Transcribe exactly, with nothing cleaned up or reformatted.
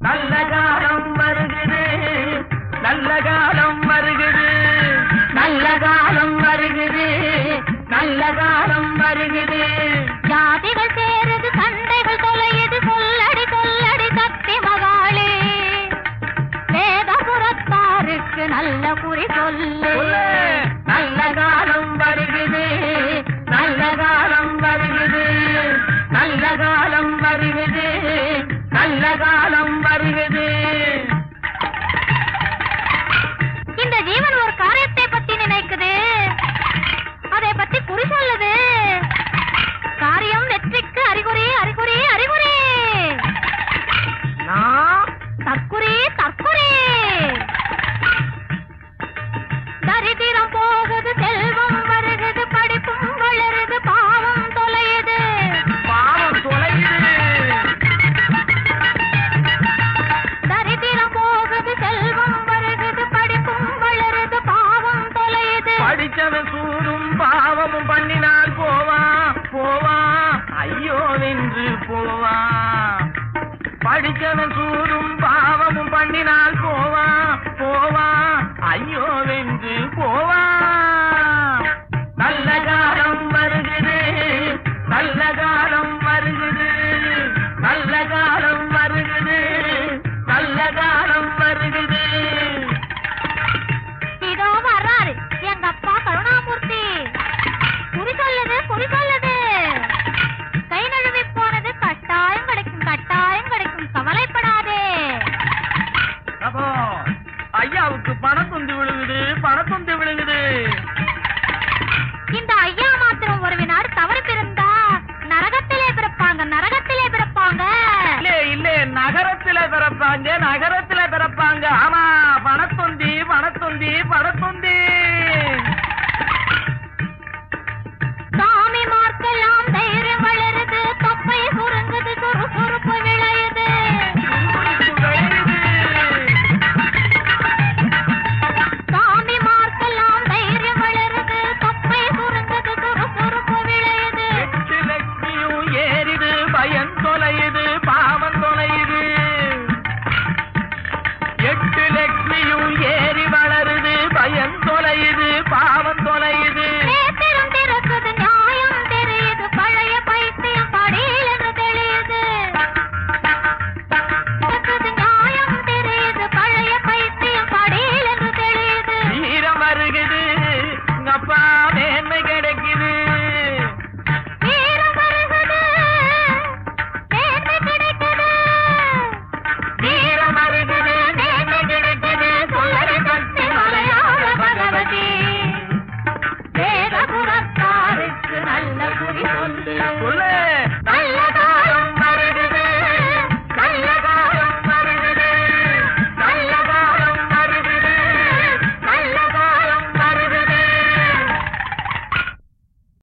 நல்ல காலம் வருகிறது, நல்ல காலம் வருகிறது, நல்ல காலம் வருகிறது, நல்ல காலம் வருகிறது. ஜாதிகள் சேருது, சண்டைகள் தொலையுது, சொல்லடி சொல்லடி சக்தி மகாளே. வேதபுரத்தாருக்கு நல்ல குறி சொல்லு. நல்ல காலம் வருகிறது, நல்ல காலம் வருகிறது, நல்ல காலம் வருகிறது, நல்ல காலம் வருகிறது. இந்த ஜீவன் ஒரு காரியத்தை பத்தி நினைக்குது, அதை பத்தி குறி சொல்லுது. காரியம் வெற்றிக்கு அறிகுறி, அறிகுறி, அறிகுறி. தற்குறி, தற்குறி. தரித்திரம் போகுது, செல்வம் வருகுது, படிப்பும் வளருது, பாவம் தொலையுது, பாவம் தொலையுது. தரித்திரம் போகுது, செல்வம் வருகுது, படிப்பும் வளருது, பாவம் தொலையுது. படிச்சவன் சூரும் பாவமும் பண்ணினால் போவான், போவான், ஐயோ வென்று போவான். படிச்சவன் சூரும் பாவமும் பண்ணினால் போவான், போவான், ஐயோ வென்று போவான். நல்ல காலம் வருகிறது, நல்ல காலம் வருகிறது, நல்ல காலம் வருகிறது, நல்ல காலம் வருகிறது. இதோ வர்றாரு எங்க அப்பா கருணாமூர்த்தி. குறி சொல்லுது, குறி சொல்லுது. கை நழுவி போனது கட்டாயம் கிடைக்கும், கட்டாயம் கிடைக்கும், கவலைப்படாதே. அப்போ ஐயாவுக்கு பணத்துண்டு விழுகுது, பணத்துண்டு விழுகுது. இந்த ஐயா மாத்திரம் ஒரு வினாடு தவறு பிறந்தா நரகத்திலே பிறப்பாங்க, நரகத்திலே பிறப்பாங்க. இல்ல இல்ல நகரத்தில பிறப்பாங்க, நகரத்தில பிறப்பாங்க. ஆமா, பணத்துந்தி, பணத்துந்தி, பணத்துந்தி. சாமி மார்க்கெல்லாம் தைரியம் வளருது, தொப்பை சுருங்குது, சுறுசுறுப்பு விளையுது. சாமி மார்க்கெல்லாம் தைரியம் வளருது, தொப்பை சுருங்குது, சுறுசுறுப்பு விளையுது. எட்டு லட்சுமியும் ஏறிது, பயன் தொலையுது, பாவம் தொலையுது. எட்டு லட்சுமியும் ஏறி வளருது, பயன் தொலையுது, பாவம் தொலையுது. நேத்திரம் திறக்குது, நியாயம் தெரியுது, பழைய பைத்தியம் படியில் என்று தெரியுது. திறக்குது, நியாயம் தெரியுது, பழைய பைத்தியம் படியில் என்று தெரியுது. வீரம் வருகுது, அப்பா மேன்மை கிடைக்குது. வீரம் வருகுது, மேன்மை கிடைக்குது. வீரம் வருகுது, மேன்மை கிடைக்குது. சொல்லடி சக்தி மலையாள பகவதி. வேதபுரத்தாருக்கு நல்ல குறி சொல்லு. சொல்லு.